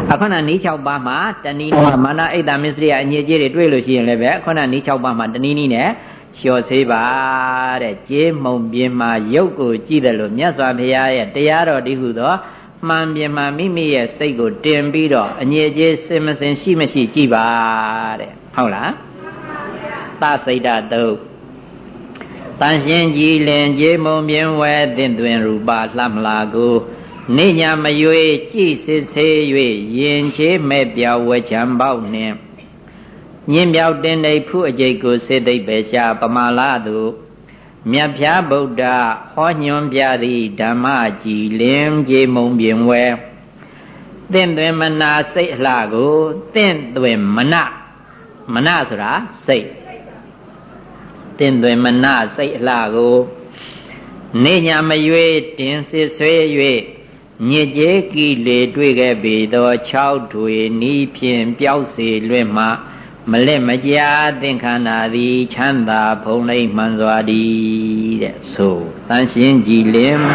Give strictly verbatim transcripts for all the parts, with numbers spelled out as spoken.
အခုနနီး၆ပါးမှာတနည်းမာနအိတ်တမစ္စရိယအညစ်အကြေးတွေတွေ့လို့ရှိရင်လည်းပဲအခုနနီး၆ပါးမှာတနည်းနည်းနဲ့လျှော်ဆေးပါတဲ့ကြေးမုံပြင်းမှာရုပ်ကိုကြည့်တယ်လို့မြတ်စွာဘုရားရဲ့တရားတော်ဒီဟုသောမှန်ပြင်းမှာမိမိရဲ့စိတ်ကိုတင်ပြီးတော့အညစ်အကြေးစင်မစင်ရှိမရှိကြည့်ပါတဲ့ဟုတ်လားသစိတ်တတုတ်တန်ရှင်းကြည်လင်ကြေးမုံပြင်းဝဲသင်သွင်းရူပလှမလာကိုနေညာမရွေကြည်စစ်ဆေး၍ရင်ချေမဲ့ပြောက်ဝဲချံပေါက်နှင့်ညင်ပြောက်တင်နေဖုအကျိတ်ကိုစေသိပ်ပဲရှာပမာလာသူမြတ်ဖျားဗုဒ္ဓဟောညွှန်ပြသည်ဓမ္မကြည်လင်ကြေးမုံပြင်းဝဲသင်သွင်းမနာစိတ်အလှကိုသင်သွင်းမနမနဆိုတာစိတ်သင်သွင်းမနစိတ်အလှကိုနေညာမရွေတင်စစ်ဆွေး၍ညစ်ကြေးကိလေတွေ့ခဲ့ပေသော၆ထွေနီးဖြင့်ပျောက်စေလွင့်မှမလက်မကြာသင်္ခန္ဓာသည်ချမ်းသာဖုံးလိမ့်မှန်စွာသည်တဲ့ဆိုသန့်ရှင်းကြည်လင်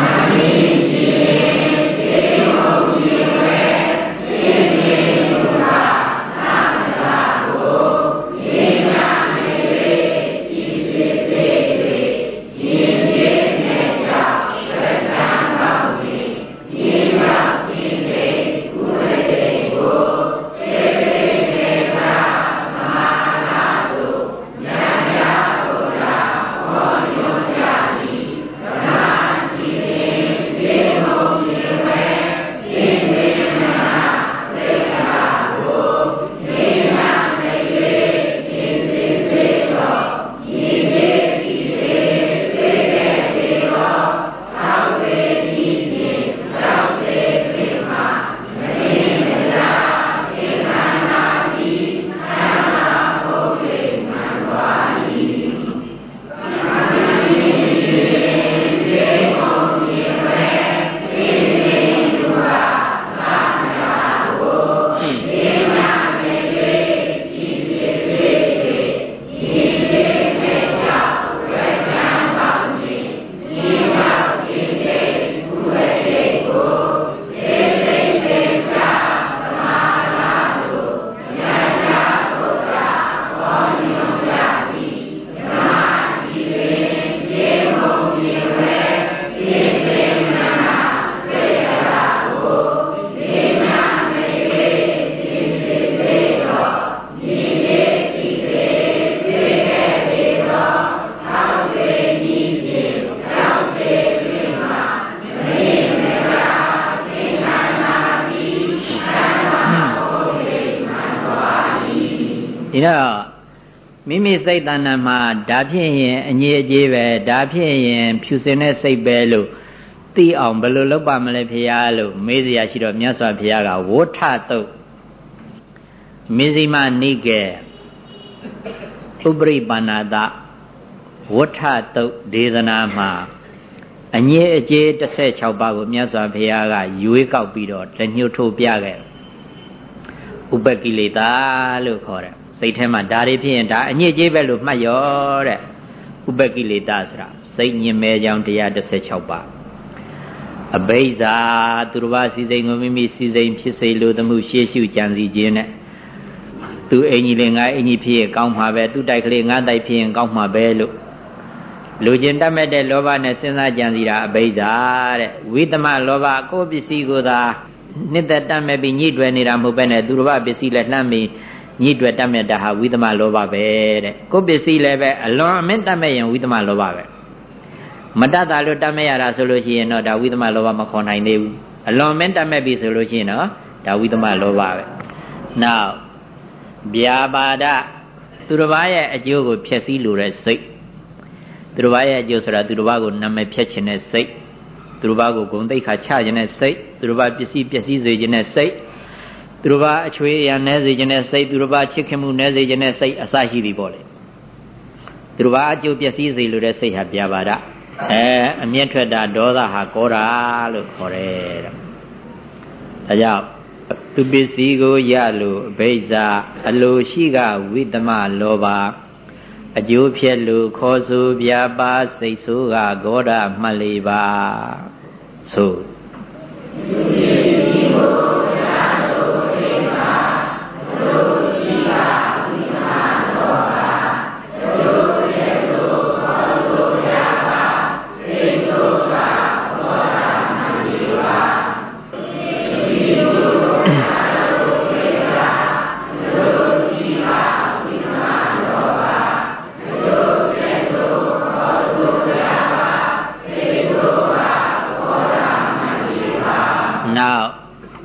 မိမိစိတ်တဏ္ဍာမှာဒါဖြစ်ရင်အငြိအကျေးပဲဒါဖြစ်ရင်ဖြူစင်တဲ့စိတ်ပဲလို့သိအောင်ဘယ်လိုလုပ်ပါမလဲဖေဟာလို့မေးစရာရှိတော့မြတ်စွာဘုရားကဝဋ္ထတုတ်မေဇိမနိကေဥပရိပန္နာတဝဋ္ထတုတ်ဒေသနာမှာအငြိအကျေး၁၆ပါးကိုမြတ်စွာဘုရားကရွေးကောက်ပြီးတော့လက်ညှိုးထိုးပြခဲ့ဥပကိလေသာလို့ခေါ်တယ်စိတ်ထဲမှာဒါတွေဖြစ်ရင်ဒါအညစ်အကြေးပဲလို့မှတ်ရောတဲ့ဥပကိလေသာဆိုတာစိတ်ညင်မဲ့ကြောင်းတရား၁၆ပါးအဘိဇာသူတစ်ပါးစီစိန်ကိုမိမိစီစိန်ဖြစ်စေလိုသမှုရှေ့ရှုကြံစီခြင်းနဲ့သူအင်ကြီးလေးငါအင်ကြီးဖြစ်ရင်ကောင်းမှာပဲသူတိုက်ကလေးငါတိုက်ဖြစ်ရင်ကောင်းမှာပဲလို့လူချင်းတတ်မဲ့တဲ့လောဘနဲ့စဉ်းစားကြံစီတာအဘိဇာတဲ့ဝိသမလောဘကိုယ်ပစ္စည်းကိုသာနှစ်သက်တတ်မဲ့ပြီးညှိတွယ်နေတာမဟုတ်ပဲနဲ့သူတစ်ပါးပစ္စည်းလည်းလှမ်းပြီးညှိတွယ်တတ်မဲ့တာဟာဝိသမလောဘပဲတဲ့ကိုယ်ပစ္စည်းလည်းပဲအလွန်အမင်းတတ်မဲ့ရင်ဝိသမလောဘပဲမတတ်တာလို့တတ်မဲ့ရတာဆိုလို့ရှိရင်တော့ဒါဝိသမလောဘမခေါ်နိုင်သေးဘူးအလွန်အမင်းတတ်မဲ့ပြီဆိုလို့ရှိရင်တော့ဒါဝိသမလောဘပဲနောက်ဗျာပါဒသူတစ်ပါးရဲ့အကျိုးကိုဖျက်ဆီးလိုတဲ့စိတ်သူတစ်ပါးရဲ့အကျိုးဆိုတာသူတစ်ပါးကိုနာမည်ဖျက်ခြင်းတဲ့စိတ်သူတစ်ပါးကိုဂုဏ်သိက္ခာချခြင်းတဲ့စိတ်သူတစ်ပါးပစ္စည်းပျက်စီးစေခြင်းတဲ့စိတ်သူတစ်ပါးအချွေးအရနဲစေခြင်းတဲ့စိတ်သူတစ်ပါးချစ်ခင်မှုနဲစေခြင်းတဲ့စိတ်အစရှိသည်ပေါ့လေသူတစ်ပါးအကျိုးပျက်စီးစေလိုတဲ့စိတ်ဟာဗျာပါဒအဲအမျက်ထွက်တာဒေါသဟာကောတာလို့ခေါ်တယ်တဲ့ဒါကြောင့်သူပစ္စည်းကိုရလို့အဘိဇာအလိုရှိကဝိသမလောဘအကျိုးဖြစ်လို့ခေါ်ဆိုဗျာပါစိတ်ဆိုးကဂေါဒမှတ်လေးပါဆိုသူပစ္စည်းကိုရလို့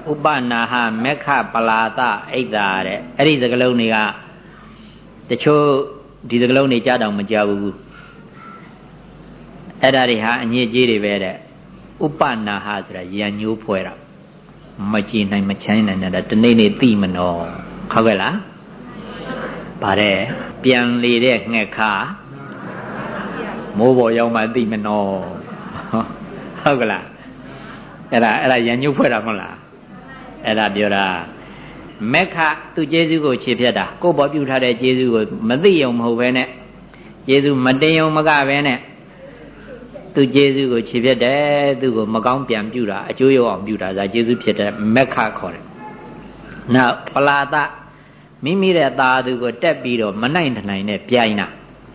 ဥပနာဟမေခပလာတအိတ်တာတဲ့အဲ့ဒီစကားလုံးတွေကတချို့ဒီစကားလုံးတွေကြားတော့မကြားဘူးအဲ့ဒါတွေဟာအညစ်အကြေးတွေပဲတဲ့ဥပနာဟဆိုတာရံညိုးဖွဲတာမကြည်နိုင်မချမ်းနိုင်တဲ့တနေ့နေ့သိမနော်ဟုတ်ကဲ့လားဗါတဲ့ပြန်လေတဲ့ငှက်ခါမိုးပေါ်ရောက်မှသိမနော်ဟုတ်ကလားအဲ့ဒါအဲ့ဒါရံညိုးဖွဲတာမဟုတ်လားအဲ့ဒါပြောတာမက္ခသူကျေးဇူးကိုခြေဖြတ်တာကိုယ်ပေါ်ပြုထားတဲ့ကျေးဇူးကိုမသိုံမဟုတ်ပဲနဲ့ကျေးဇူးမတင်ုံမကပဲနဲ့သူကျေးဇူးကိုခြေဖြတ်တယ်သူ့ကိုမကောင်းပြန်ပြုတာအကျိုးရောက်အောင်ပြုတာဒါကျေးဇူးဖြစ်တဲ့မက္ခခေါ်တယ်နောက်ပလာတမိမိရဲ့သာသူကိုတက်ပြီးတော့မနိုင်တနိုင်နဲ့ပြိုင်တာ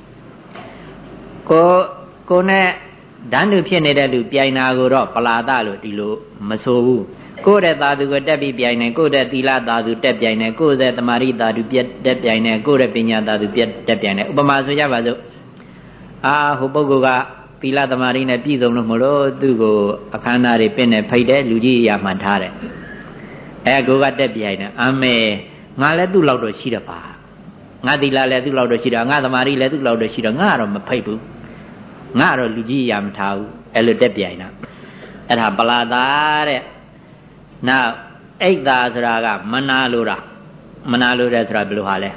ကိုကိုနဲ့ဓာတ်လူဖြစ်နေတဲ့လူပြိုင်တာကိုတော့ပလာတလို့ဒီလိုမဆိုဘူးကိုယ့်ရဲ့သာသူကိုတက်ပြီးပြိုင်တယ်ကိုယ့်ရဲ့သီလသာသူတက်ပြိုင်တယ်ကိုယ့်ရဲ့သမာဓိသာသူပြက်တက်ပြိုင်တယ်ကိုယ့်ရဲ့ပညာသာသူပြက်တက်ပြိုင်တယ်ဥပမာဆိုကြပါစို့အာဟိုပုဂ္ဂိုလ်ကသီလသမာဓိနဲ့ပြည့်စုံလို့မလို့သူ့ကိုအခမ်းအနားတွေပြင့်နေဖိတ်တယ်လူကြီးအရာမှထားတယ်အဲကိုကတက်ပြိုင်တယ်အမေငါလည်းသူ့လောက်တော့ရှိတယ်ပါငါသီလလည်းသူ့လောက်တော့ရှိတယ်ငါသမာဓိလည်းသူ့လောက်တော့ရှိတယ်ငါကတော့မဖိတ်ဘူးငါကတော့လူကြီးအရာမထားဘူးအဲ့လိုတက်ပြိုင်တာအဲ့ဒါပလာတာတဲ့နောက်အိတ်သာဆိုတာကမနာလိုတာမနာလိုတဲ့ဆိုတာဘယ်လိုဟာလဲ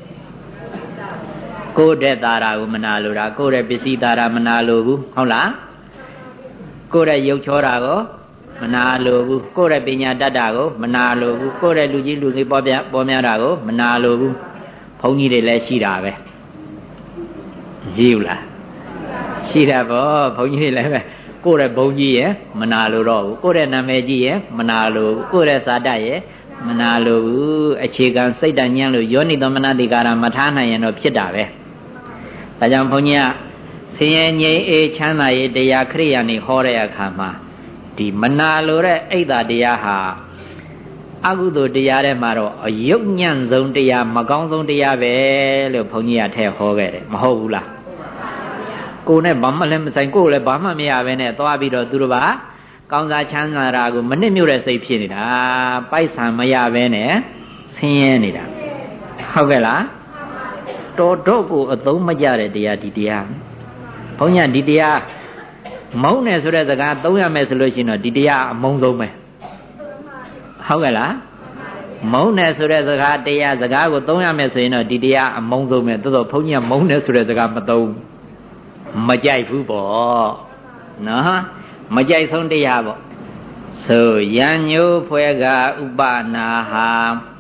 ကိုယ်တဲ့သာရာကိုမနာလိုတာကိုယ်တဲ့ပစ္စည်းသာရာမနာလိုဘူးဟုတ်လားကိုယ်တဲ့ရုပ်ချောတာကိုမနာလိုဘူးကိုယ်တဲ့ပညာတတ်တာကိုမနာလိုဘူးကိုယ်တဲ့လူကြီးလူငယ်ပေါ်ပြပေါ်များတာကိုမနာလိုဘူးဘုန်းကြီးတွေလည်းရှိတာပဲရှိဘူးလားရှိတာပေါ့ဘုန်းကြီးတွေလည်းပဲကိုယ့်ရဲ့ဘုံကြီးရဲ့မနာလိုတော့ဘူးကိုယ့်ရဲ့နာမည်ကြီးရဲ့မနာလိုဘူးကိုယ့်ရဲ့ဇာတရဲ့မနာလိုဘူးအခြေခံစိတ်တညံ့လို့ယောနိသောမနတိကာရမထားနိုင်ရင်တော့ဖြစ်တာပဲဒါကြောင့်ဘုန်းကြီးကဆင်းရဲငြိမ်းအေးချမ်းသာရေးတရားခရိယာနေဟောတဲ့အခါမှာဒီမနာလိုတဲ့အိတ်တာတရားဟာအကုသိုလ်တရားထဲမှာတော့အယုတ်ညံ့ဆုံးတရားမကောင်းဆုံးတရားပဲလို့ဘုန်းကြီးကထည့်ဟောခဲ့တယ်မဟုတ်ဘူးလားကိုနဲ့ဘာမှလည်းမဆိုင်ကိုလည်းဘာမှမရပဲနဲ့သွားပြီးတော့သူတို့ကကောင်းစားချမ်းသာတာကိုမနစ်မြို့တဲ့စိတ်ဖြစ်နေတာပိုက်ဆံမရပဲနဲ့ဆင်းရဲနေတာဟုတ်ကဲ့လားတော်တော့ကိုအသုံးမကျတဲ့တရားဒီတရားဘုန်းကြီးဒီတရားမုန်းတယ်ဆိုတဲ့စကားသုံးရမယ်ဆိုလို့ရှိရင်တော့ဒီတရားအမုန်းဆုံးပဲဟုတ်ကဲ့လားမုန်းတယ်ဆိုတဲ့စကားတရားစကားကိုသုံးရမယ်ဆိုရင်တော့ဒီတရားအမုန်းဆုံးပဲသို့တော့ဘုန်းကြီးကမုန်းတယ်ဆိုတဲ့စကားမသုံးမကြိုက်ဘူးပေါ့နော်မကြိုက်ဆုံးတရားပေါ့ဆိုရံညိုးဖွဲကဥပနာဟာ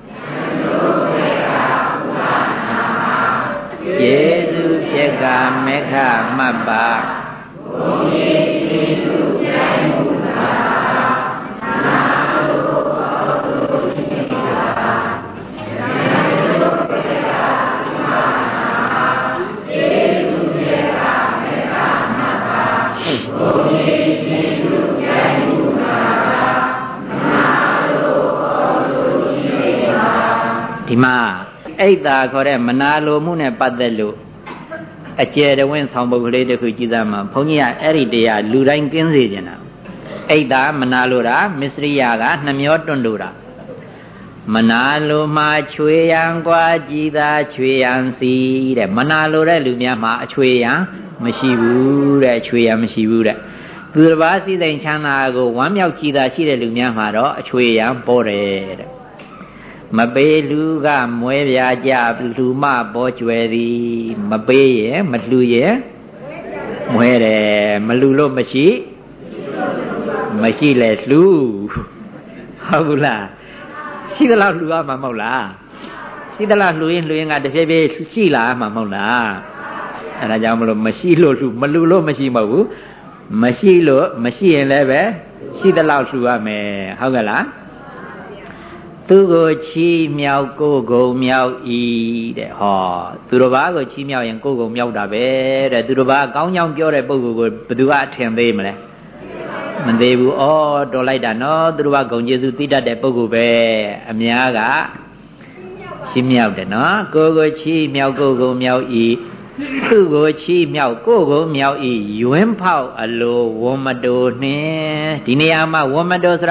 ယေစုဖြစ်ကမေခမပ္ပဘုံယေစုပြိုင်မှုနာနာလိုပါလို့ရှိတာဒီမှာအိတ်သာခေါ်တဲ့မနာလိုမှုနဲ့ပတ်သက်လို့အကျယ်တဝင်းဆောင်ပုဒ်ကလေးတစ်ခုကြည့်သမှာဘုန်းကြီးကအဲ့ဒီတရားလူတိုင်းကင်းစေချင်တာအိတ်သာမနာလိုတာမစ္စရိယကနှမျောတွန့်လို့တာမနာလိုမှချွေရန်กว่าကြည်သာချွေရန်စီတဲ့မနာလိုတဲ့လူများမှာအချွေရန်မရှိဘူးတဲ့ချွေရန်မရှိဘူးတဲ့သူတစ်ပါးစိစိမ်ချမ်းသာကိုဝမ်းမြောက်ကြည်သာရှိတဲ့လူများမှာတော့အချွေရန်ပေါ်တယ်တဲ့မပေးလူကမွဲပြာကြလူမပေါ်ကျွယ်သည်မပေးရဲ့မလှူရဲ့မွဲတယ်မလှူလို့မရှိမရှိလဲလှူဟုတ်ဘူးလားရှိသလားလှူရမှာမဟုတ်လားရှိသလားလှူရင်လှူရင်ကတဖြည်းဖြည်းရှိလာမှာမဟုတ်လားအဲဒါကြောင့်မလို့မရှိလို့လှူမလှူလို့မရှိမဟုတ်ဘူးမရှိလို့မရှိရင်လည်းပဲရှိသလောက်လှူရမယ်ဟုတ်ကဲ့လားသူကိုချီးမြှောက်ကိုယ်ကုံမြောက်ဤတဲ့ဟောသူတစ်ပါးကိုချီးမြှောက်ရင်ကိုယ်ကုံမြောက်တာပဲတဲ့သူတစ်ပါးကောင်းကြောင်းပြောတဲ့ပုဂ္ဂိုလ်ကိုဘယ်သူကထင်သေးမလဲမသေးဘူးဩတော်လိုက်တာနော်သူတစ်ပါးဂုံကျေးဇူးသိတတ်တဲ့ပုဂ္ဂိုလ်ပဲအများကချီးမြှောက်တယ်နော်ကိုယ်ကိုချီးမြှောက်ကိုယ်ကုံမြောက်ဤသူကိုချီးမြှောက်ကိုယ်ကုံမြောက်ဤယွန်းဖောက်အလိုဝမတိုနှင်းဒီနေရာမှာဝမတိုဆိုတာ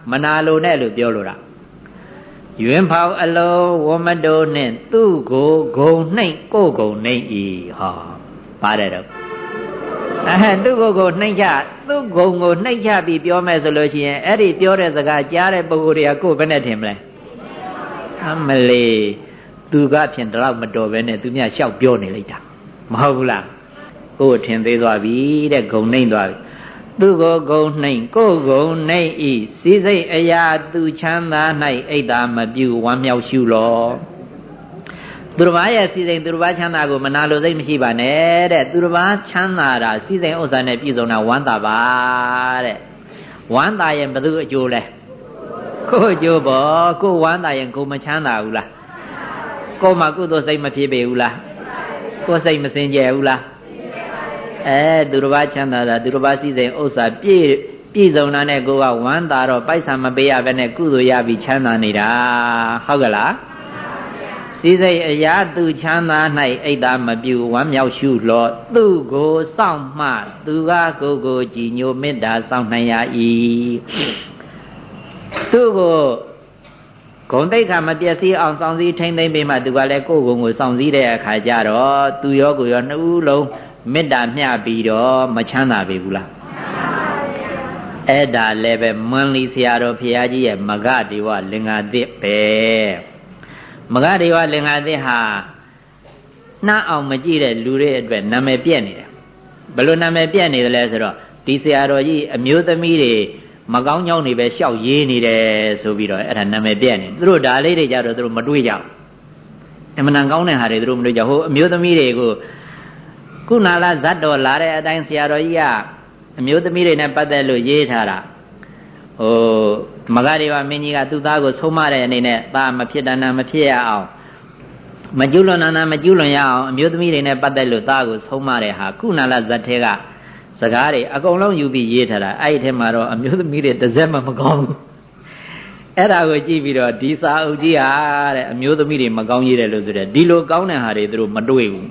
မနာလိုနဲ့လို့ပြောလို့တာယွင်ဖောက်အလုံးဝမတိုးနဲ့သူ့ကိုဂုံနှိမ့်ကိုဂုံနှိမ့်ဤဟောပါတယ်တော့အဲသူ့ကိုယ်ကိုနှိမ့်ချသူ့ဂုံကိုနှိမ့်ချပြီးပြောမယ်ဆိုလို့ရှိရင်အဲ့ဒီပြောတဲ့စကားကြားတဲ့ပုဂ္ဂိုလ်တွေကကိုယ်ဘယ်နဲ့ထင်မလဲအမလေးသူကဖြင့်တော့မတော်ပဲနဲ့သူမြတ်လျှောက်ပြောနေလိုက်တာမဟုတ်ဘူးလားကိုယ်ထင်သေးသွားပြီတဲ့ဂုံနှိမ့်သွားပြီသူကိုဂုံနှိမ့်ကိုဂုံနှိမ့်ဤစီစိတ်အရာသူချမ်းသာ၌အိတ်သာမပြုဝမ်းမြောက်ရှုလောသူတစ်ပါးရဲ့စီစိတ်သူတစ်ပါးချမ်းသာကိုမနာလိုစိတ်မရှိပါနဲ့တဲ့သူတစ်ပါးချမ်းသာတာစီစိတ်ဥစ္စာနဲ့ပြည့်စုံတာဝမ်းသာပါတဲ့ဝမ်းသာရင်ဘယ်သူအကျိုးလဲကိုအကျိုးပေါ့ကိုဝမ်းသာရင်ကိုမချမ်းသာဘူးလားကိုမှကုသိုလ်စိတ်မဖြစ်ပေဘူးလားကိုစိတ်မစင်ကြယ်ဘူးလားအဲသူတစ်ပါးချမ်းသာတာသူတစ်ပါးစီစိတ်ဥစ္စာပြည့်ပြည့်စုံတာနဲ့ကိုကဝမ်းသာတော့ပိုက်ဆံမပေးရဘဲနဲ့ကုသိုလ်ရပြီးချမ်းသာနေတာဟုတ်ကလားစီစိတ်အရာသူချမ်းသာ၌အိတ်သာမပြုဝမ်းမြောက်ရှုလောသူကိုစောင့်မှသူကကိုကိုကြည်ညိုမေတ္တာစောင့်နိုင်ရ၏သူကိုဂုံတိတ်ခါမပြည့်စည်အောင်စောင့်စည်းထိမ့်သိမ့်ပေးမှသူကလည်းကိုယ်ဂုံကိုစောင့်စည်းတဲ့အခါကျတော့သူရောကိုရောနှစ်ဦးလုံးမေတ္တာမျှပြီးတော့မချမ်းသာပေဘူးလားအဲ့ဒါလည်းပဲမွန်လီဆရာတော်ဘုရားကြီးရဲ့မဂဒေဝလင်္ကာသစ်ပဲမဂဒေဝလင်္ကာသစ်ဟာနှားအောင်မကြည့်တဲ့လူတွေအတွက်နာမည်ပြက်နေတယ်ဘယ်လိုနာမည်ပြက်နေတယ်လဲဆိုတော့ဒီဆရာတော်ကြီးအမျိုးသမီးတွေမကောင်းကြောင်းတွေပဲရှောက်ရေးနေတယ်ဆိုပြီးတော့အဲ့ဒါနာမည်ပြက်နေသူတို့ဒါလေးတွေကြတော့သူတို့မတွေးကြဘူးအမှန်တန်ကောင်းတဲ့ဟာတွေသူတို့မတွေးကြဟိုအမျိုးသမီးတွေကိုခုနာလာဇတ်တော်လာတဲ့အတိုင်းဆရာတော်ကြီးကအမျိုးသမီးတွေနဲ့ပတ်သက်လို့ရေးထားတာဟိုမဂဒေဝမင်းကြီးကသူ့သားကိုဆုံးမတဲ့အနေနဲ့သားမဖြစ်တဏ္ဍမဖြစ်ရအောင်မကျူးလွန်နာနာမကျူးလွန်ရအောင်အမျိုးသမီးတွေနဲ့ပတ်သက်လို့သားကိုဆုံးမတဲ့ဟာခုနာလာဇတ်ထဲကစကားတွေအကုန်လုံးယူပြီးရေးထားတာအဲ့ဒီထဲမှာတော့အမျိုးသမီးတွေတစ်စက်မှမကောင်းဘူးအဲ့ဒါကိုကြည့်ပြီးတော့ဒီစာအုပ်ကြီးဟာတဲ့အမျိုးသမီးတွေမကောင်းရေးတယ်လို့ဆိုတဲ့ဒီလိုကောင်းတဲ့ဟာတွေသူတို့မတွေ့ဘူး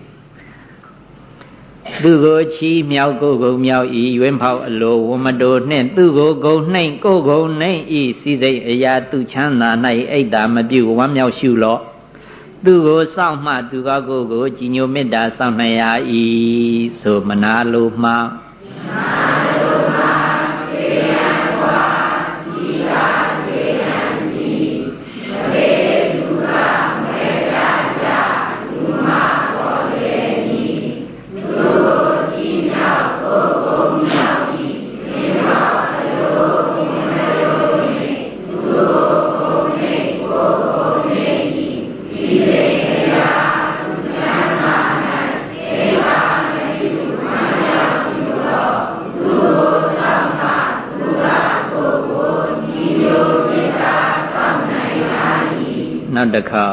သူကိုချီးမြှောက်ကိုကုံမြောက်ဤရွင်ဖောက်အလိုဝမတိုနှင့်သူကိုဂုံနှိမ့်ကိုဂုံနှိမ့်ဤစီစိတ်အရာသူချမ်းသာ၌အိတ်သာမပြုဝမ်းမြောက်ရှုလော့သူကိုစောင့်မှသူကကိုကိုကြည်ညိုမေတ္တာစောင့်နိုင်ရ၏ဆိုမနာလိုမှမနာလိုမှသေရန်ကွာဒီသာသေရန်ဒီသေသူကမေတ္တာကြလူမပေါ်လေဤသူကြည်ညောက်ကိုကိုမြောက်ဤသေမောအလိုဒီမလိုနေသူကိုနေကိုကိုနေဤဒီလေရာသူချမ်းသာ၌သေပါမပြုမမြောက်သူတော်သူသောမှာသူကကိုကိုညီညွတ်မေတ္တာစောင့်နိုင်ပါ၏နောက်တစ်ခါ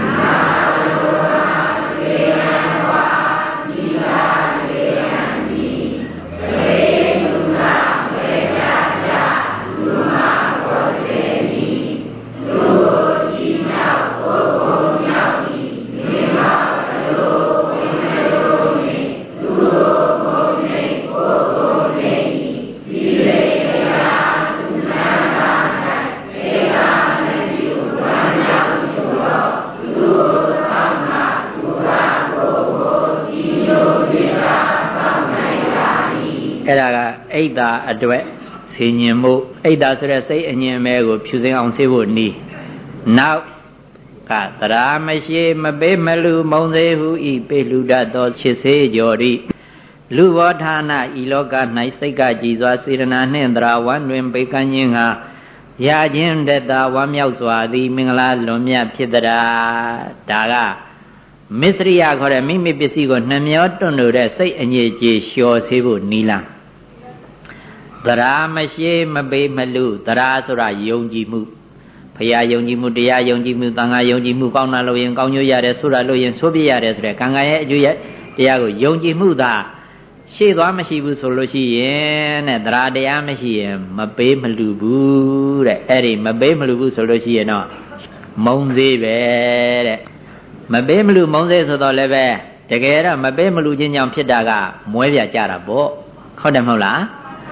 အဲ့ဒါကအိတ်တာအတွက်ဆင်ញင်မှုအိတ်တာဆိုတဲ့စိတ်အငြင်းမဲကိုဖြူစင်အောင်ဆေးဖို့နီးနောက်ကသရာမရှိမပေးမလူမုံသေးဟုဤပေလူတတ်သောချစ်စေကြော်ဤလူဘောဌာနဤလောက၌စိတ်ကကြည်စွာစေရနာနှင့်သရာဝမ်းတွင်ပေကန်းခြင်းဟာရခြင်းတတဝမ်းမြောက်စွာသည်မင်္ဂလာလွန်မြတ်ဖြစ်တရာဒါကမစ္စရိယခေါ်တဲ့မိမိပစ္စည်းကိုနှမျောတွန့်လို့တဲ့စိတ်အငြိကြေလျှော်စေဖို့နီးလားသရာမရှိမပေးမလူသရာဆိုတာယုံကြည်မှုဘုရားယုံကြည်မှုတရားယုံကြည်မှုသံဃာယုံကြည်မှုကောင်းတာလို့ရင်ကောင်းကျိုးရတယ်ဆိုတာလို့ရင်ဆိုပြရတယ်ဆိုတဲ့ကံကံရဲ့အကျိုးရတရားကိုယုံကြည်မှုသာရှေ့သွားမရှိဘူးဆိုလို့ရှိရင်တဲ့သရာတရားမရှိရင်မပေးမလူဘူးတဲ့အဲ့ဒီမပေးမလူဘူးဆိုလို့ရှိရင်တော့မုံသေးပဲတဲ့မပေးမလူမုံသေးဆိုတော့လည်းပဲတကယ်တော့မပေးမလူချင်းကြောင့်ဖြစ်တာကမွဲပြကြတာပေါ့ဟုတ်တယ်မဟုတ်လား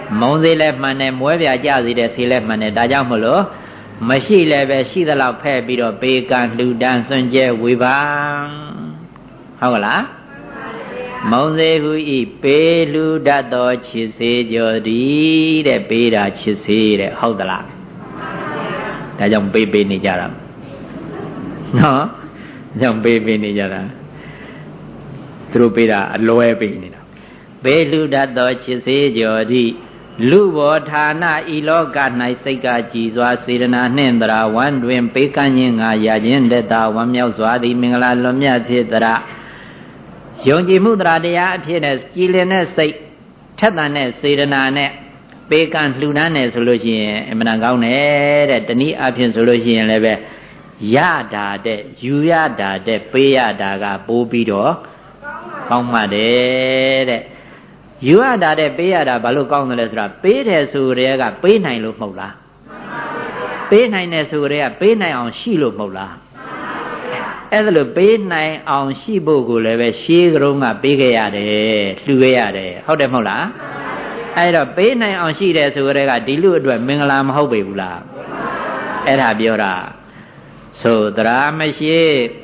မုံစေးလည်းမှန်တယ်မွဲပြကြစီတဲ့ဆေးလည်းမှန်တယ်ဒါကြောင့်မလို့မရှိလည်းပဲရှိသလောက်ဖဲ့ပြီးတော့ပေကံလှူဒန်းစွန့်ကြဲဝေဘာဟုတ်ကလားမုံစေဟုဤပေလှူတတ်သောချစ်စေကြောသည်တဲ့ပေးတာချစ်စေတဲ့ဟုတ်သလားဒါကြောင့်ပေးပေးနေကြတာနော်ကြောင့်ပေးပေးနေကြတာသူတို့ပေးတာအလွဲပေးနေတာပေလှူတတ်သောချစ်စေကြောသည်လူဘောဌာနဤလောက၌စိတ်ကကြည်စွာစေတနာနှင့်တရာဝမ်းတွင်ပေးကမ်းခြင်းငါရခြင်းလက်သာဝမ်းမြောက်စွာသည်မင်္ဂလာလွန်မြတ်ဖြစ်တရာယုံကြည်မှုတရားတရားအဖြစ်နဲ့ကြည်လင်တဲ့စိတ်ထက်သန်တဲ့စေတနာနဲ့ပေးကမ်းလှူဒန်းတယ်ဆိုလို့ရှိရင်အမှန်ကောင်းတယ်တဲ့တနည်းအားဖြင့်ဆိုလို့ရှိရင်လည်းပဲရတာတဲ့ယူရတာတဲ့ပေးရတာကပိုးပြီးတော့ကောင်းမှတယ်တဲ့ယူရတာတဲ့ပေးရတာဘာလို့ကောင်းတယ်လဲဆိုတာပေးတယ်ဆိုရဲကပေးနိုင်လို့မဟုတ်လားပေးနိုင်တယ်ဆိုရဲကပေးနိုင်အောင်ရှိလို့မဟုတ်လားအဲ့ဒါလို့ပေးနိုင်အောင်ရှိဖို့ကိုလည်းပဲရှေးကတုန်းကပေးခဲ့ရတယ်လှူခဲ့ရတယ်ဟုတ်တယ်မဟုတ်လားအဲ့တော့ပေးနိုင်အောင်ရှိတယ်ဆိုရဲကဒီလူအတွက်မင်္ဂလာမဟုတ်ပေဘူးလားအဲ့ဒါပြောတာဆိုသရာမရှိ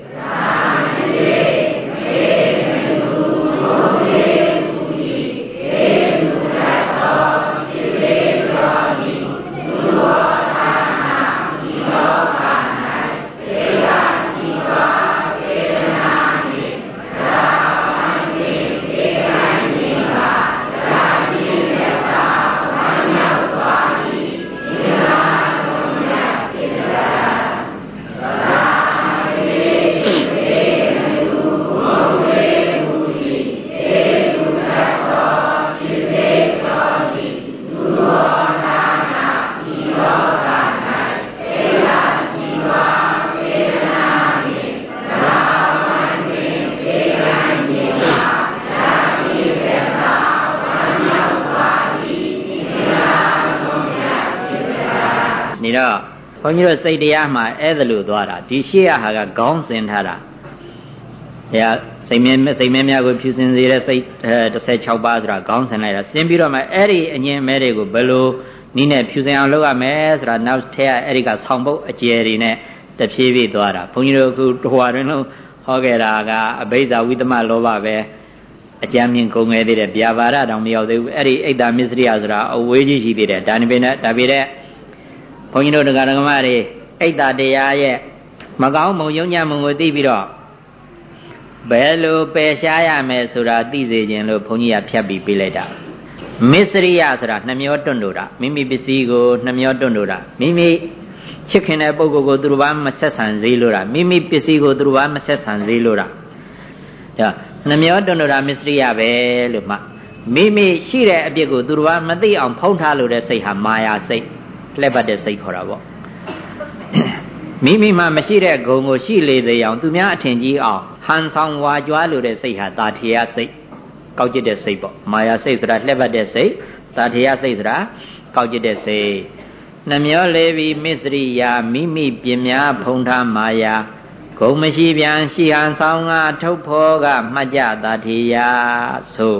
ဘုန်းကြီးတို့စိတ်တရားမှာအဲ့ဒါလို့သွားတာဒီရှေ့ရဟာကခေါင်းစဉ်ထားတာဘုရားစိတ်မြဲစိတ်မြဲများကိုဖြူစင်စေတဲ့စိတ်တစ်ဆယ်ခြောက်ပါးဆိုတာခေါင်းစဉ်လိုက်တာစဉ်ပြီးတော့မှအဲ့ဒီအငြင်းမဲတွေကိုဘယ်လိုနည်းနဲ့ဖြူစင်အောင်လုပ်ရမလဲဆိုတာနောက်ထပ်အဲ့ဒီကဆောင်းပုတ်အကျယ်တွေနဲ့တဖြည်းဖြည်းသွားတာဘုန်းကြီးတို့အခုဟိုဟာတွင်လုံးဟောခဲ့တာကအဘိဓါဝိသမလောဘပဲအကြမ်းမြင်ကုန်ငယ်သေးတယ်ဗျာပါဒတောင်မရောက်သေးဘူးအဲ့ဒီအိတ်တာမစ္စရိယဆိုတာအဝေးကြီးရှိသေးတယ်ဒါနေပေနဲ့ဒါပေတဲ့ဘုန်းကြီးတို့တရားဓမ္မတွေအိတ်တာတရားရဲ့မကောင်းမုံယုံညံ့မုံကိုသိပြီးတော့ဘယ်လိုပယ်ရှားရမယ်ဆိုတာသိစေခြင်းလို့ဘုန်းကြီးကဖြတ်ပြီးပြလိုက်တာမစ္စရိယဆိုတာနှမျောတွန့်တို့တာမိမိပစ္စည်းကိုနှမျောတွန့်တို့တာမိမိချစ်ခင်တဲ့ပုဂ္ဂိုလ်ကိုသူတို့ဘာမဆက်ဆံစေလို့တာမိမိပစ္စည်းကိုသူတို့ဘာမဆက်ဆံစေလို့တာဒါနှမျောတွန့်တို့တာမစ္စရိယပဲလို့မှမိမိရှိတဲ့အပြစ်ကိုသူတို့ဘာမသိအောင်ဖုံးထားလို့တဲ့စိတ်ဟာမာယာစိတ်လှည့်ပတ်တဲ့စိတ်ခေါ်တာပေါ့မိမိမှမရှိတဲ့ဂုဏ်ကိုရှိလေသေးအောင်သူများအထင်ကြီးအောင်ဟန်ဆောင်ဝါကြွားလို့တဲ့စိတ်ဟာတာထေယစိတ်ကောက်ကျစ်တဲ့စိတ်ပေါ့မာယာစိတ်ဆိုတာလှည့်ပတ်တဲ့စိတ်တာထေယစိတ်ဆိုတာကောက်ကျစ်တဲ့စိတ်နှမျောလေပြီးမစ္စရိယာမိမိပြင်းများဖုံးထားမာယာဂုဏ်မရှိပြန်ရှိဟန်ဆောင်ကထုတ်ဖော်ကမှတ်ကြတာထေယဆို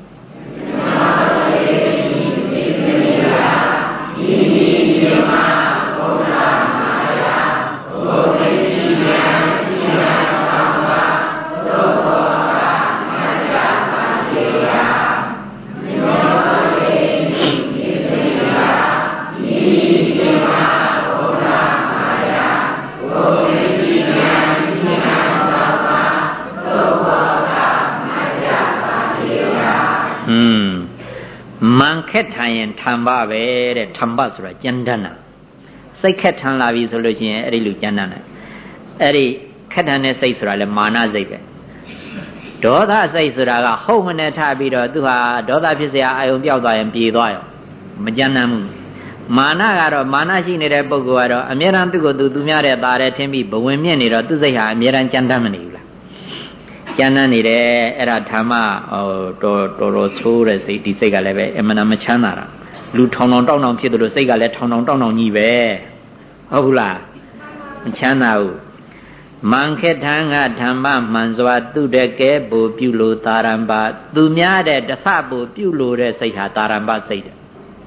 မန်ခက်ထန်ရင်ထံပပဲတဲ့ထံပဆိုတာကြမ်းတမ်းတာစိတ်ခက်ထန်လာပြီဆိုလို့ရှိရင်အဲ့ဒီလူကြမ်းတမ်းတယ်အဲ့ဒီခက်ထန်တဲ့စိတ်ဆိုတာလဲမာနစိတ်ပဲဒေါသစိတ်ဆိုတာကဟုတ်မနဲ့ထပြီးတော့သူဟာဒေါသဖြစ်เสียအာယုံပြောက်သွားရင်ပြေသွားရောမကြမ်းတမ်းဘူးမာနကတော့မာနရှိနေတဲ့ပုဂ္ဂိုလ်ကတော့အမြဲတမ်းသူ့ကိုယ်သူသူများတဲ့သားတဲ့ထင်းပြီးဘဝင်မြင့်နေတော့သူ့စိတ်ဟာအမြဲတမ်းကြမ်းတမ်းမနေဘူးလားကြမ်းတမ်းနေတယ်အဲ့ဒါဓမ္မဟိုတော်တော်တော်ဆိုးတဲ့စိတ်ဒီစိတ်ကလည်းပဲအမှန်တမ်းမချမ်းသာတာလူထောင်ထောင်တောင်းတောင်းဖြစ်တယ်လို့စိတ်ကလည်းထောင်ထောင်တောင်းတောင်းကြီးပဲဟုတ်ဘူးလားမချမ်းသာဘူးမန်ခေထံကဓမ္မမှန်စွာသူတကယ်ပူပြုလို့တာရံပါသူများတဲ့တဆပူပြုလို့တဲ့စိတ်ဟာတာရံပါစိတ်တယ်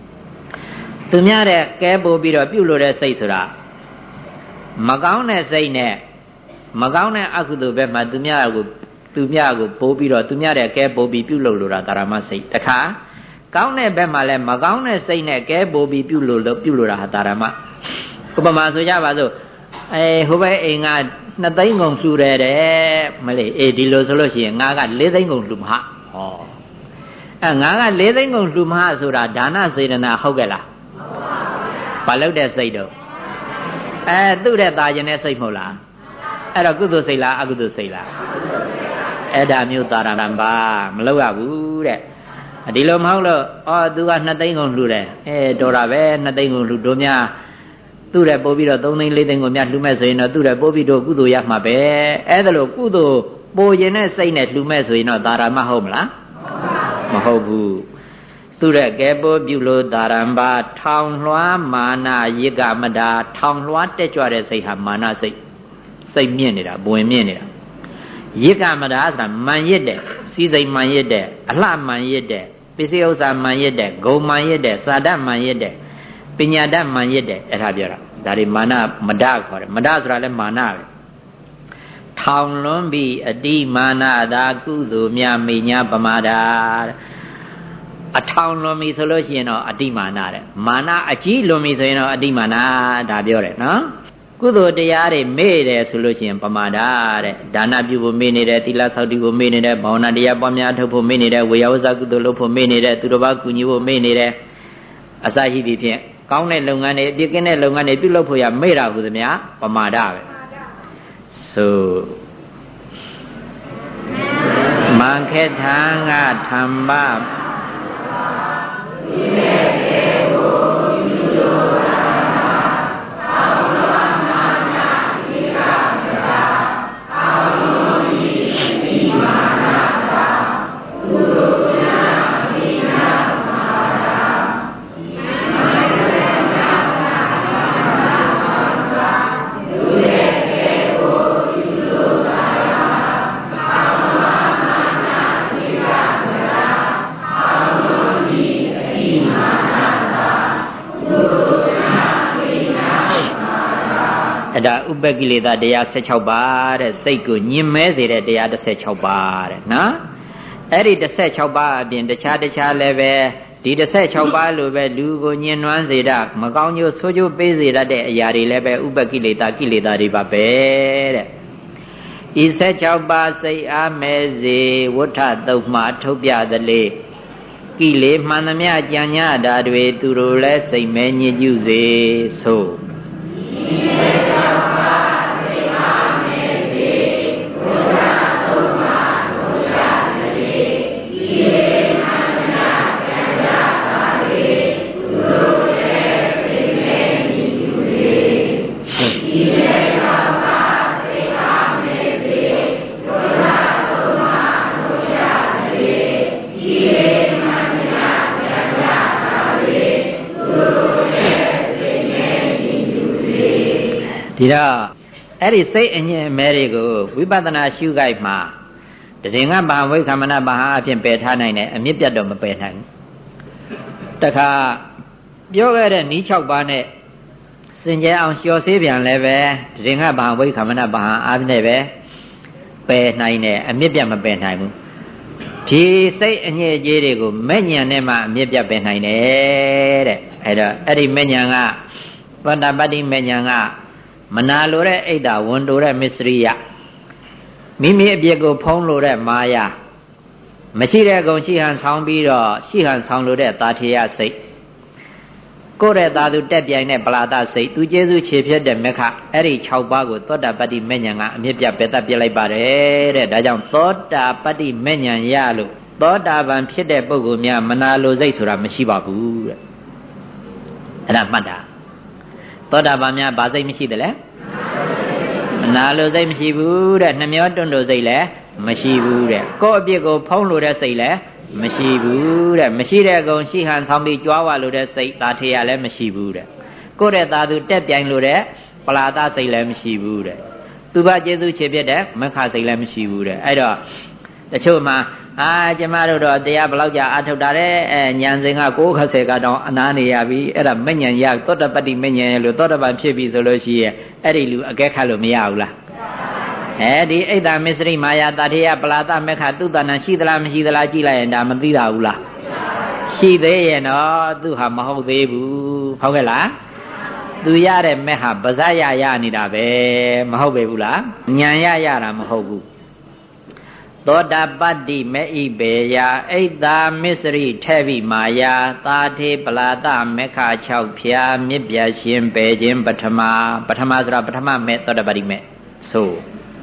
သူများတဲ့ကဲပို့ပြီးတော့ပြုလို့တဲ့စိတ်ဆိုတာမကောင်းတဲ့စိတ်နဲ့မကောင်းတဲ့အကုသိုလ်ဘက်မှာသူများကိုသူများကိုပို့ပြီးတော့သူများတဲ့ကဲပို့ပြီးပြုလုပ်လို့တာတာရမစိတ်တခါကောင်းတဲ့ဘက်မှာလည်းမကောင်းတဲ့စိတ်နဲ့ကဲပို့ပြီးပြုလို့လို့ပြုလို့တာဟာတာရမဥပမာဆိုကြပါစို့အဲဟိုဘက်အိမ်ကနှစ်သိန်းကုန်လှူတယ်တဲ့မလေးအေးဒီလိုဆိုလို့ရှိရင်ငါကလေးသိန်းကုန်လှူမဟာဟောအဲငါကလေးသိန်းကုန်လှူမဟာဆိုတာဒါနစေတနာဟုတ်ကဲ့လားဘာလို့တဲ့စိတ်တော့အဲသူ့တဲ့ตาကျင်တဲ့စိတ်မဟုတ်လားအဲ့တော့ကုသိုလ်စိတ်လားအကုသိုလ်စိတ်လားအဲ့ဒါမျိုးတာရဏပါမလုပ်ရဘူးတဲ့ဒီလိုမဟုတ်လို့အော်သူကနှစ်သိန်းကုန်လှူတယ်အဲတော်တာပဲနှစ်သိန်းကုန်လှူတို့များသူ့တဲ့ပို့ပြီးတော့သုံးသိန်းလေးသိန်းကိုများလှူမဲ့ဆိုရင်တော့သူ့တဲ့ပို့ပြီးတော့ကုသိုလ်ရမှာပဲအဲ့ဒါလို့ကုသိုလ်ပို့ရင်တဲ့စိတ်နဲ့လှူမဲ့ဆိုရင်တော့တာရမဟုတ်မလားမဟုတ်ဘူးသူ့တဲ့ကဲပို့ပြုလို့တာရံပါထောင်လွှားမာနယိကမတာထောင်လွှားတက်ကြွတဲ့စိတ်ဟာမာနစိတ်စိတ်မြင့်နေတာဘဝင်မြင့်နေတာယိကမတာဆိုတာမာန်ရစ်တဲ့စီစိမ်မာန်ရစ်တဲ့အလှမာန်ရစ်တဲ့ပစ္စည်းဥစ္စာမာန်ရစ်တဲ့ဂုံမာန်ရစ်တဲ့စာတတ်မာန်ရစ်တဲ့ပညာတတ်မာန်ရစ်တဲ့အဲ့ဒါပြောတာဒါတွေမာနမဒခေါ်တယ်မဒဆိုတာလည်းမာနပဲထောင်လွန်းပြီးအတိမာနသာကုသိုလ်များမိညာပမာဒအထောင်လွန်ပြီဆိုလို့ရှိရင်တော့အတိမာနတဲ့မာနအကြီးလွန်ပြီဆိုရင်တော့အတိမာနဒါပြောတယ်နော်ကုသိုလ်တရားတွေမေ့တယ်ဆိုလို့ရှိရင်ပမာဒတဲ့ဒါနပြုဖို့မေ့နေတယ်သီလဆောက်တည်ဖို့မေ့နေတယ်ဘာဝနာတရားပွားများထုတ်ဖို့မေ့နေတယ်ဝေယဝဇကုသိုလ်လုပ်ဖို့မေ့နေတယ်သူတစ်ပါးကူညီဖို့မေ့နေတယ်အစရှိသဖြင့်ကောင်းတဲ့လုပ်ငန်းတွေအပြည့်ကင်းတဲ့လုပ်ငန်းတွေပြုလုပ်ဖို့ရမေ့တာဟုသမျှပမာဒပဲဆိုမံခေထံကဓမ္မဒါဥပ္ပကိလေသာတရား၁၆ပါးတဲ့စိတ်ကိုညင်မဲစေတဲ့တရား၁၆ပါးတဲ့နော်အဲ့ဒီ၁၆ပါးအပြင်တခြားတခြားလည်းပဲဒီ၁၆ပါးလိုပဲလူကိုညင်နွမ်းစေတတ်မကောင်းကျိုးဆိုးကျိုးပေးစေတတ်တဲ့အရာတွေလည်းပဲဥပ္ပကိလေသာကိလေသာတွေပါပဲတဲ့ဤ၁၆ပါးစိတ်အားမဲစေဝဋ္ဌတုတ်မှထုတ်ပြသလေကိလေမှန်သမျှကြံညတာတွေသူတို့လည်းစိတ်မဲညစ်ညူးစေဆိုဒီတော့အဲ့ဒီစိတ်အငြင်းမဲတွေကိုဝိပဿနာရှုကြိုက်မှာတရင်ကဘာဝိခမနဘာဟာအဖြစ်ပယ်ထားနိုင်တယ်အမြင့်ပြတ်တော့မပယ်နိုင်ဘူးတခါပြောခဲ့တဲ့နီး၆ပါးနဲ့စင်ကြဲအောင်လျှော်ဆေးပြန်လည်းပဲတရင်ကဘာဝိခမနဘာဟာအားဖြင့်ပဲပယ်နိုင်တယ်အမြင့်ပြတ်မပယ်နိုင်ဘူးဒီစိတ်အငြင်းအကြေးတွေကိုမဲ့ညံနဲ့မှအမြင့်ပြတ်ပယ်နိုင်တယ်တဲ့အဲ့တော့အဲ့ဒီမဲ့ညံကသောတာပတ္တိမဲ့ညံကမနာလိုတဲ့အိတ်တာဝန်တိုတဲ့မစ္စရိယမိမိအပြစ်ကိုဖုံးလိုတဲ့မာယာမရှိတဲ့ကုံရှိဟန်ဆောင်းပြီးတော့ရှိဟန်ဆောင်းလိုတဲ့တာထေယစိတ်ကိုယ်တဲ့သာသူတက်ပြိုင်တဲ့ပလာဒစိတ်သူကျေစုခြေဖြတ်တဲ့မေခအဲ့ဒီ၆ပါးကိုသောတာပတ္တိမေညာကအမြင့်ပြပယ်တတ်ပြလိုက်ပါတယ်တဲ့ဒါကြောင့်သောတာပတ္တိမေညာရလို့သောတာပန်ဖြစ်တဲ့ပုဂ္ဂိုလ်များမနာလိုစိတ်ဆိုတာမရှိပါဘူးတဲ့အဲ့ဒါမှတ်တာသောတာပန်များဘာစိတ်မရှိတယ်လဲမနာလိုစိတ်မရှိဘူးတဲ့နှမျောတွန့်တိုစိတ်လည်းမရှိဘူးတဲ့ကိုယ့်အပြစ်ကိုဖုံးလိုတဲ့စိတ်လည်းမရှိဘူးတဲ့မရှိတဲ့ကုံရှိဟန်ဆောင်ပြီးကြွားဝလိုတဲ့စိတ်သာထေရလည်းမရှိဘူးတဲ့ကိုယ့်တဲ့သာသူတက်ပြိုင်လိုတဲ့ပလာဒစိတ်လည်းမရှိဘူးတဲ့သူဘာကျေစုခြေပြတဲ့မခစိတ်လည်းမရှိဘူးတဲ့အဲ့တော့တချို့မှာအာကျမတို့တော့တရားဘလောက်ကြာအထုတ်တာတဲ့အဲဉာဏ်စဉ်ကကိုယ်ခက်ဆယ်ကတော့အနာနေရပြီအဲ့ဒါမဉဏ်ရသောတပတ္တိမဉဏ်လို့သောတပန်ဖြစ်ပြီဆိုလို့ရှိရင်အဲ့ဒီလူအကဲခတ်လို့မရဘူးလားအဲဒီအိတ်တာမစ္စရိမာယာတထေယပလာတမေခသုတနာရှိသလားမရှိသလားကြည့်လိုက်ရင်ဒါမသိတာဘူးလားရှိသေးရဲ့နော်သူဟာမဟုတ်သေးဘူးဟုတ်ကဲ့လားသူရတဲ့မေဟာဗဇရရနေတာပဲမဟုတ်ပေဘူးလားဉာဏ်ရရတာမဟုတ်ဘူးသောတာပတ္တိမေဣဘေယအိတ်တာမစ္စရိထဲ့ပြီးမာယာသာထေပလာတမေခ၆ဖြာမြစ်ပြရှင်ပေခြင်းပထမပထမဆိုတာပထမမေသောတာပတ္တိမေဆို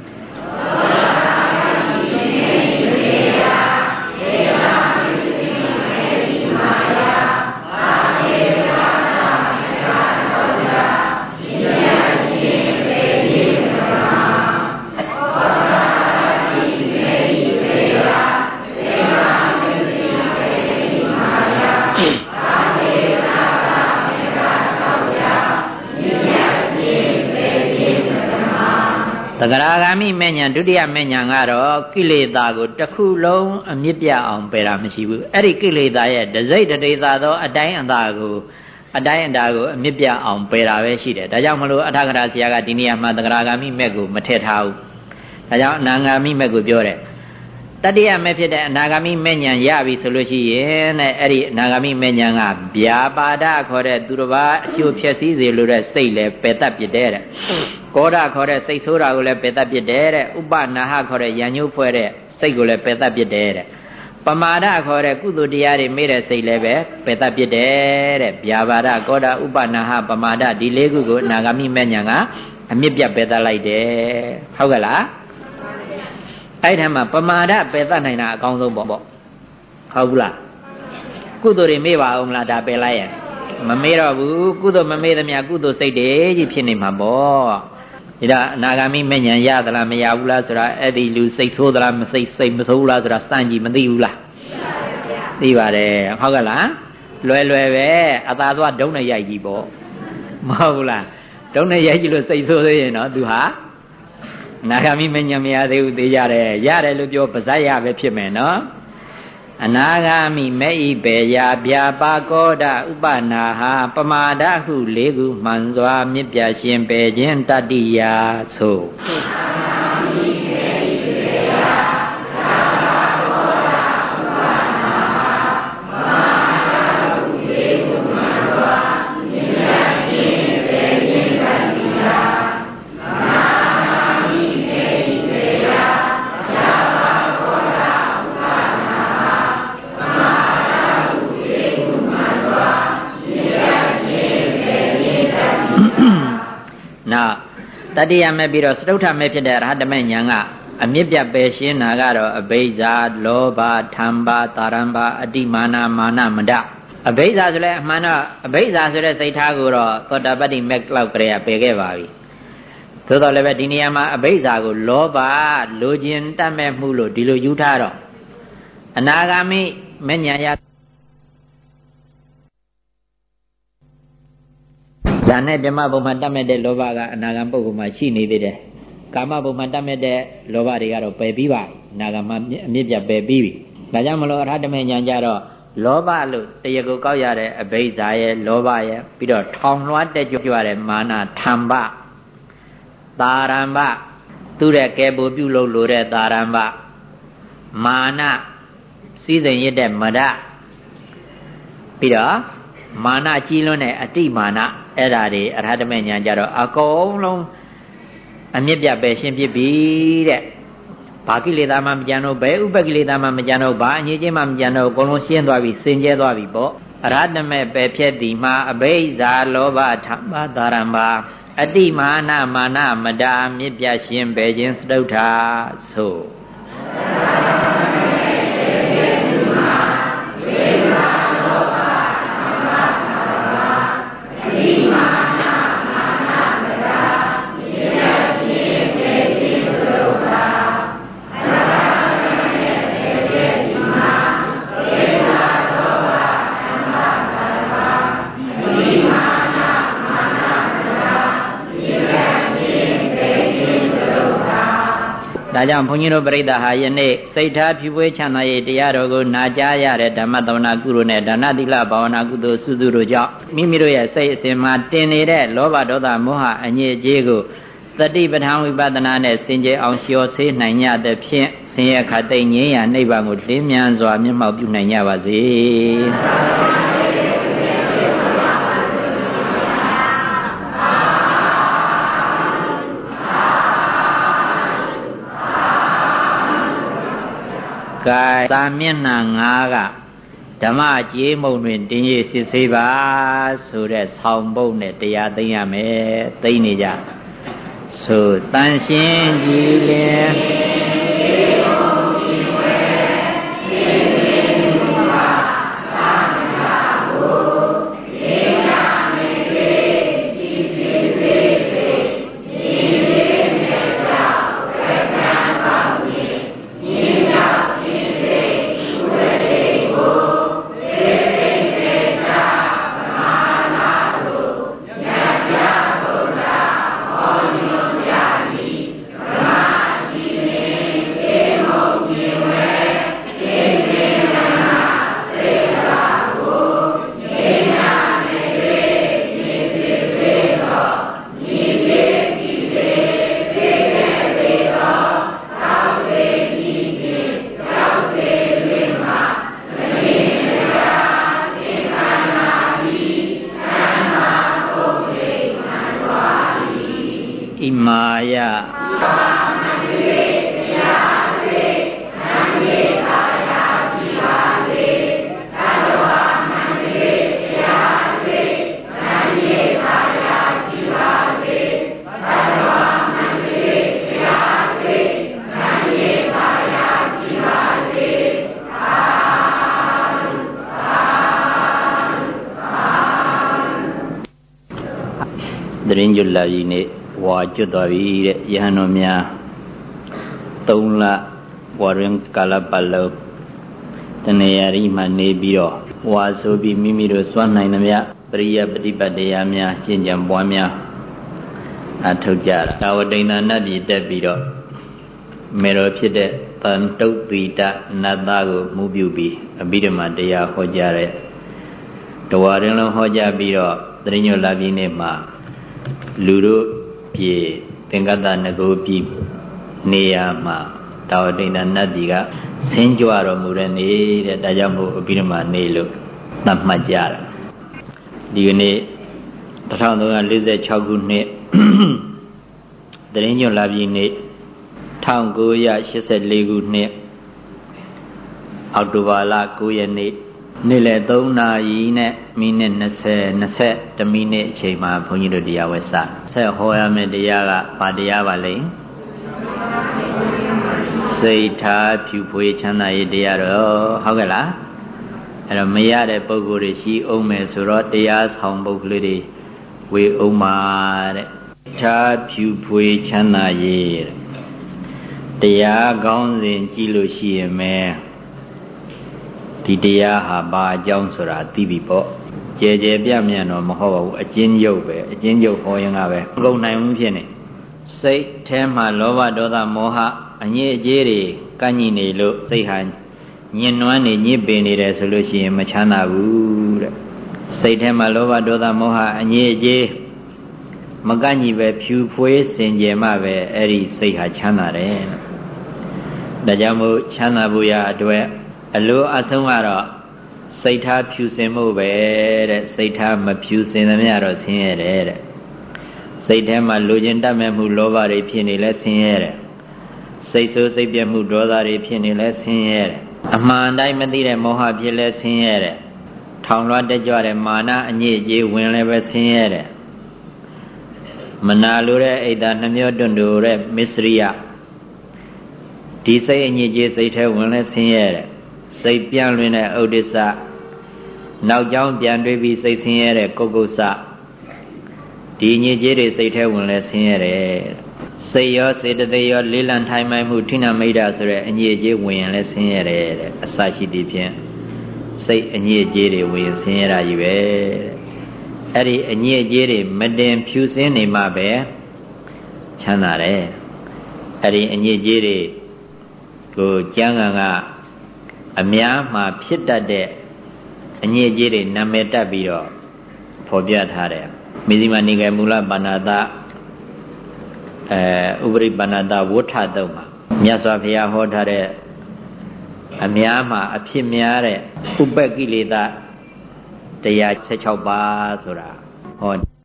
သဂရာဂာမိမေညာဒုတိယမေညာကတော့ကိလေသာကိုတစ်ခုလုံးအမြင့်ပြအောင်ပယ်တာမရှိဘူးအဲ့ဒီကိလေသာရဲ့ဒစိတ်တေသာသောအတိုင်းအသာကိုအတိုင်းအတာကိုအမြင့်ပြအောင်ပယ်တာပဲရှိတယ်ဒါကြောင့်မလို့အထာဂရဆရာကဒီနေရာမှာသဂရာဂာမိမေကိုမထည့်ထားဘူးဒါကြောင့်အနာဂာမိမေကိုပြောတယ်တတိယမေဖြစ်တဲ့အနာဂာမိမေညာရပြီဆိုလို့ရှိရင်တဲ့အဲ့ဒီအနာဂာမိမေညာကဗျာပါဒခေါ်တဲ့သူတစ်ပါးအကျိုးဖြစ်စည်းစေလို့တဲ့စိတ်လည်းပယ်တတ်ပြတဲ့တဲ့ကောဓခေါ်တဲ့စိတ်ဆိုးတာကိုလည်းပယ်တတ်ပြတဲ့တဲ့ဥပနာဟခေါ်တဲ့ယဉ်ညိုးဖွဲ့တဲ့စိတ်ကိုလည်းပယ်တတ်ပြတဲ့တဲ့ပမာဒခေါ်တဲ့ကုသိုလ်တရားတွေမေ့တဲ့စိတ်လည်းပဲပယ်တတ်ပြတဲ့တဲ့ဗျာပါဒကောဓဥပနာဟပမာဒဒီလေးခုကိုအနာဂာမိမေညာကအမြင့်ပြပယ်တတ်လိုက်တယ်ဟုတ်ကဲ့လားအဲ့ထက်မှာပမာဒပယ်တတ်နိုင်တာအကောင်းဆုံးပေါ့ပေါ့ဟုတ်ဘူးလားကုသိုလ်တွေမေ့ပါအောင်လားဒါပယ်လိုက်ရင်မမေ့တော့ဘူးကုသိုလ်မမေ့သမျှကုသိုလ်စိတ်တွေကြီးဖြစ်နေမှာပေါ့ဒါအနာဂါမိမဉ္ဇဉ်ရသလားမရဘူးလားဆိုတာအဲ့ဒီလူစိတ်ဆိုးသလားမစိတ်စိတ်မဆိုးဘူးလားဆိုတာစမ်းကြည့်မသိဘူးလားသိပါတယ်ဟုတ်ကဲ့လားလွယ်လွယ်ပဲအသာသွားဒုံးနဲ့ရိုက်ကြည့်ပေါ့မဟုတ်ဘူးလားဒုံးနဲ့ရိုက်ကြည့်လို့စိတ်ဆိုးသေးရင်တော့သူဟာအနာဂါမိမဉ္ဇဉ်မရသေးဘူးသိကြတယ်ရတယ်လို့ပြောပါဇက်ရပဲဖြစ်မယ်နော်အနာဂါမိမေဣဘေယဗျာပါကောဒဥပနာဟာပမာဒဟုလေးခုမှန်စွာမြစ်ပြရှင်ပေခြင်းတတ္တိယဆိုနောက်တတိယမဲ့ပြီးတော့စတုထမဲ့ဖြစ်တဲ့ရဟတမေညာကအမြင့်ပြပယ်ရှင်းတာကတော့အဘိဇာလောဘထံပါတာရံပါအတိမာနမာနမဒအဘိဇာဆိုလဲအမှန်တော့အဘိဇာဆိုတဲ့စိတ်ထားကိုတော့သောတာပတ္တိမဲ့လောက်ကလေးကပယ်ခဲ့ပါပြီသို့တော်လည်းပဲဒီနေရာမှာအဘိဇာကိုလောဘလိုချင်တတ်မဲ့မှုလို့ဒီလိုယူထားတော့အနာဂါမိမဉ္ဇဉ်ရဇာနဲ့ဓမ္မဘုံမှာတတ်မဲ့တဲ့လောဘကအနာဂံပုဂ္ဂိုလ်မှာရှိနေသေးတယ်ကာမဘုံမှာတတ်မဲ့တဲ့လောဘတွေကတော့ပယ်ပြီးပါအနာဂံမှာအမြင့်ပြပယ်ပြီးပြီဒါကြောင့်မလို့အရဟတမေညာကြတော့လောဘလို့တရားကိုကောက်ရတဲ့အဘိဇာရဲ့လောဘရဲ့ပြီးတော့ထောင်လွှားတက်ကြွရတဲ့မာနထံပတာရံပသူတဲ့ကဲပူပြုလို့လိုတဲ့တာရံပမာနစည်းစိမ်ရတဲ့မဒပြီးတော့မာနကြီးလွန်းတဲ့အတိမာနအဲ့ဒါတွေအရဟတမေညာကြတော့အကုန်လုံးအမြင့်ပြပယ်ရှင်းပြပြီတဲ့ဘာကိလေသာမှမကြံတော့ဘယ်ဥပကိလေသာမှမကြံတော့ဘာအငြိချင်းမှမကြံတော့အကုန်လုံးရှင်းသွားပြီစင်ကြဲသွားပြီပေါ့အရဟတမေပယ်ဖြစ်သည်မှာအဘိဇာလောဘထမသာရံပါအတိမာနမာနမဒါမြင့်ပြရှင်းပယ်ခြင်းစတုထာဆိုဒဒါကြောင့်ဘုန်းကြီးတို့ပြိဿဟာယနေ့စိတ်ထားဖြူပွေးချမ်းသာရေးတရားတော်ကိုနာကြားရတဲ့ဓမ္မသဝနာကုသိုလ်နဲ့ဒါနသီလဘာဝနာကုသိုလ်စုစုတို့ကြောင့်မိမိတို့ရဲ့စိတ်အစဉ်မှာတင်နေတဲ့လောဘဒေါသမောဟအငြိအကျေးကိုတတိပဋ္ဌာန်ဝိပဿနာနဲ့စင်ကြယ်အောင်လျှော်ဆေးနိုင်ကြသဖြင့်ဆင်းရဲခတ်သိမ်းငြိမ်းရာနိဗ္ဗာန်ကိုလင်းမြန်စွာမျက်မှောက်ပြုနိုင်ကြပါစေကဲသာမျက်နှာငါးကဓမ္မကြေးမုံတွင်တင်းရည်စစ်ဆေးပါဆိုတဲ့ဆောင်းပုဒ်နဲ့တရားသိမ်းရမယ်သိမ်းနေကြဆိုတန်ရှင်းကြည်လင်သတင်းကျွတ်လာပြီနေ့ဝါကျွတ်သွားပြီတဲ့ယဟန်တော်များသုံးလဝရင်းကာလပတ်လုံးတနေရာရီမှနေပြီးတော့ဝါဆိုပြီးမိမိတို့စွမ်းနိုင်သမျှပရိယပฏิပတ်တရားများကျင့်ကြံပွားများအထုတ်ကြတာဝတိန်နာနတ်ပြည်တက်ပြီးတော့မေတော်ဖြစ်တဲ့တန်တုတ်တိတနတ်သားကိုမူပြုပြီးအဘိဓမ္မာတရားဟောကြားတဲ့တဝါရင်လုံးဟောကြားပြီးတော့သတင်းညွှန်လာပြီးနေ့မှာလူတို့ပြေသင်္ကတနဂုပြည်နေရာမှာတာဝတိန်နတ်ပြည်ကဆင်းကြွတော်မူတဲ့နေ့တဲ့ဒါကြောင့်မို့အဘိဓမ္မာနေ့လို့သတ်မှတ်ကြတာဒီကနေ့တစ်ထောင်သုံးရာလေးဆယ်ခြောက်ခုနှစ်သတင်းညွှန်လာပြီးနေ့တစ်ထောင်ကိုးရာရှစ်ဆယ်လေးခုနှစ်အောက်တိုဘာလကိုးရက်နေ့နေ့လယ်သုံးနာရီနဲ့မိနစ်၂၀ ၂၁မိနစ်အချိန်မှာဘုန်းကြီးတို့တရားဝဲစဆက်ဟောရမယ့်တရားကဘာတရားပါလဲစိတ်ထားဖြူဖွေးချမ်းသာရေးတရားတော့ဟုတ်ကဲ့လားအဲ့တော့မရတဲ့ပုံကိုယ်တွေရှိအောင်မယ်ဆိုတော့တရားဆောင်ပုဒ်ကလေးတွေဝေအောင်ပါတဲ့ထားဖြူဖွေးချမ်းသာရေးတရားကောင်းစဉ်ကြည့်လို့ရှိရင်မယ်ဒီတရားဟာဘာအကြောင်းဆိုတာသိပြီပေါ့ကြဲကြဲပြန့်ပြန့်တော့မဟုတ်ပါဘူးအကျဉ်းချုပ်ပဲအကျဉ်းချုပ်ဟောရင်ကပဲမကုန်နိုင်ဘူးဖြစ်နေစိတ်ထဲမှာလောဘဒေါသမောဟအငြိအကျေးတွေကန့်ညိနေလို့စိတ်ဟာညှဉ်းနွမ်းနေညစ်ပင်နေတယ်ဆိုလို့ရှိရင်မချမ်းသာဘူးတဲ့စိတ်ထဲမှာလောဘဒေါသမောဟအငြိအကျေးမကန့်ညိပဲဖြူဖွေးစင်ကြယ်မှပဲအဲ့ဒီစိတ်ဟာချမ်းသာတယ်ဒါကြောင့်မို့ချမ်းသာဖို့ရအတွက်အလိုအဆုံးကတော့စိတ်ထားဖြူစင်မှုပဲတဲ့စိတ်ထားမဖြူစင်သမျှတော့ဆင်းရဲတယ်တဲ့စိတ်ထဲမှာလူချင်းတတ်မဲ့မှုလောဘတွေဖြစ်နေလဲဆင်းရဲတယ်စိတ်ဆိုးစိတ်ပြတ်မှုဒေါသတွေဖြစ်နေလဲဆင်းရဲတယ်အမှန်တိုင်းမသိတဲ့မောဟဖြစ်လဲဆင်းရဲတယ်ထောင်လွှတ်တက်ကြွတဲ့မာနအငြိအကျေးဝင်လဲပဲဆင်းရဲတယ်မနာလိုတဲ့အိတ်သာနှမျောတွန့်တူတဲ့မစ္စရိယဒီစိတ်အငြိအကျေးစိတ်ထဲဝင်လဲဆင်းရဲတယ်စိတ်ပြန့်လွင်တဲ့ဥဒိစ္စနောက်ကြောင်းပြန်တွေးပြီးစိတ်ဆင်းရဲတဲ့ကုက္ကုစဒီညစ်ကြေးတွေစိတ်ထဲဝင်လဲဆင်းရဲတယ်စိတ်ရောစေတသိက်ရောလေးလံထိုင်မှန်မှုထိနာမိတ်တာဆိုတဲ့အညစ်အကြေးဝင်ရင်လဲဆင်းရဲတယ်တဲ့အစရှိသည်ဖြင့်စိတ်အညစ်အကြေးတွေဝင်ဆင်းရဲတာကြီးပဲအဲ့ဒီအညစ်အကြေးတွေမတင်ဖြူစင်းနေမှပဲချမ်းသာတယ်အဲ့ဒီအညစ်အကြေးတွေကိုကျမ်းဂန်ကအများမှာဖြစ်တတ်တဲ့အညစ်အကြေးတွေနာမည်တက်ပြီးတော့ဖော်ပြထားတယ်မေဇိမာနိကေမူလပါဏာတအဲဥပရိပါဏာတဝဋ္ဌတုံးမှာမြတ်စွာဘုရားဟောထားတဲ့အများမှာအဖြစ်များတဲ့ဥပ္ပကိလေသာတရား၁၆ပါးဆိုတာဟော